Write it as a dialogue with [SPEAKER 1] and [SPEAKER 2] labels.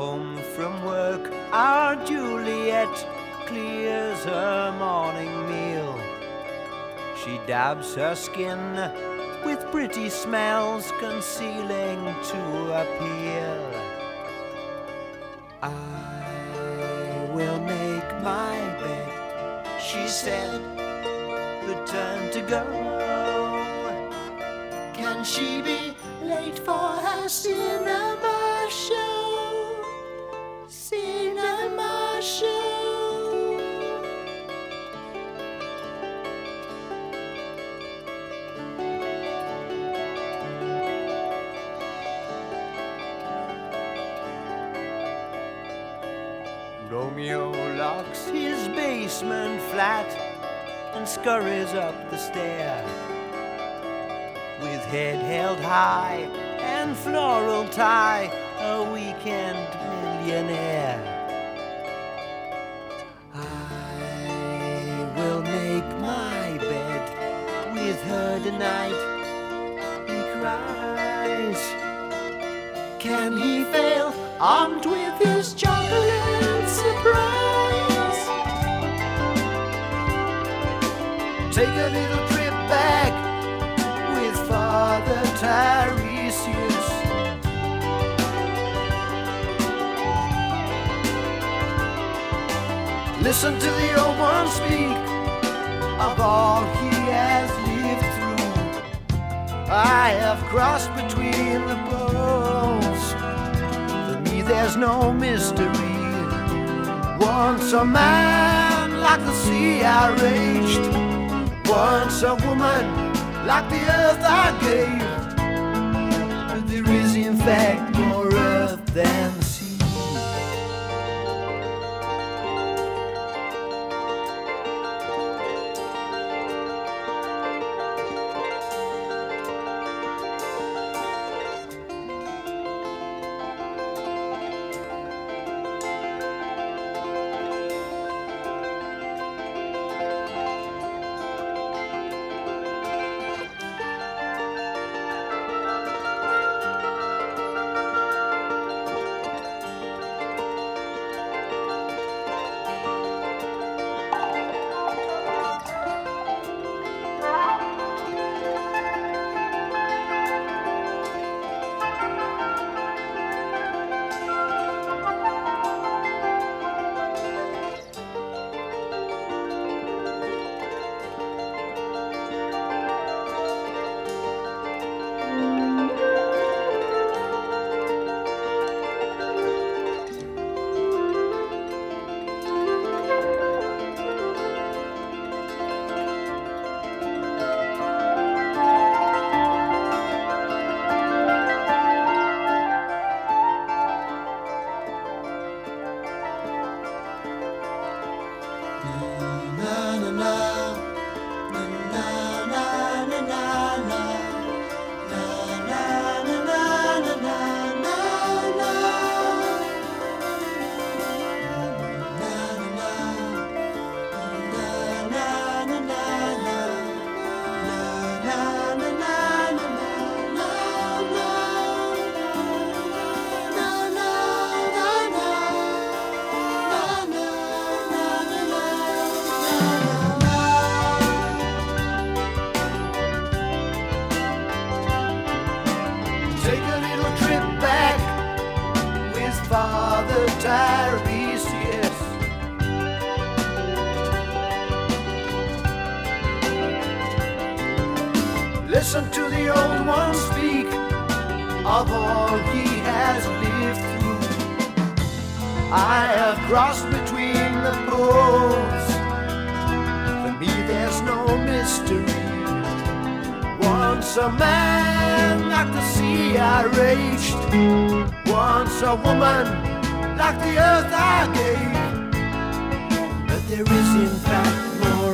[SPEAKER 1] Home from work, our Juliet clears her morning meal. She dabs her skin with pretty smells concealing to appeal. I will make my bed, she said, her turn to go. Can she be late for her cinema show? Cinema show. Romeo locks his basement flat and scurries up the stair. With head held high and floral tie, a weekend millionaire. I will make my bed with her tonight, he cries. Can he fail, armed with his chocolate surprise? Take a little trip back with Father Tiresias. Listen to the old one speak of all he has lived through. I have crossed between the poles. For me there's no mystery. Once a man like the sea I raged. Once a woman like the earth I gave. But there is in fact more earth than sea. Take a little trip back with Father Tiresias. Listen to the old one speak of all he has lived through. I have crossed between the poles. For me there's no mystery. Once a man like the sea I raged. Once a woman like the earth I gave. But there is in fact more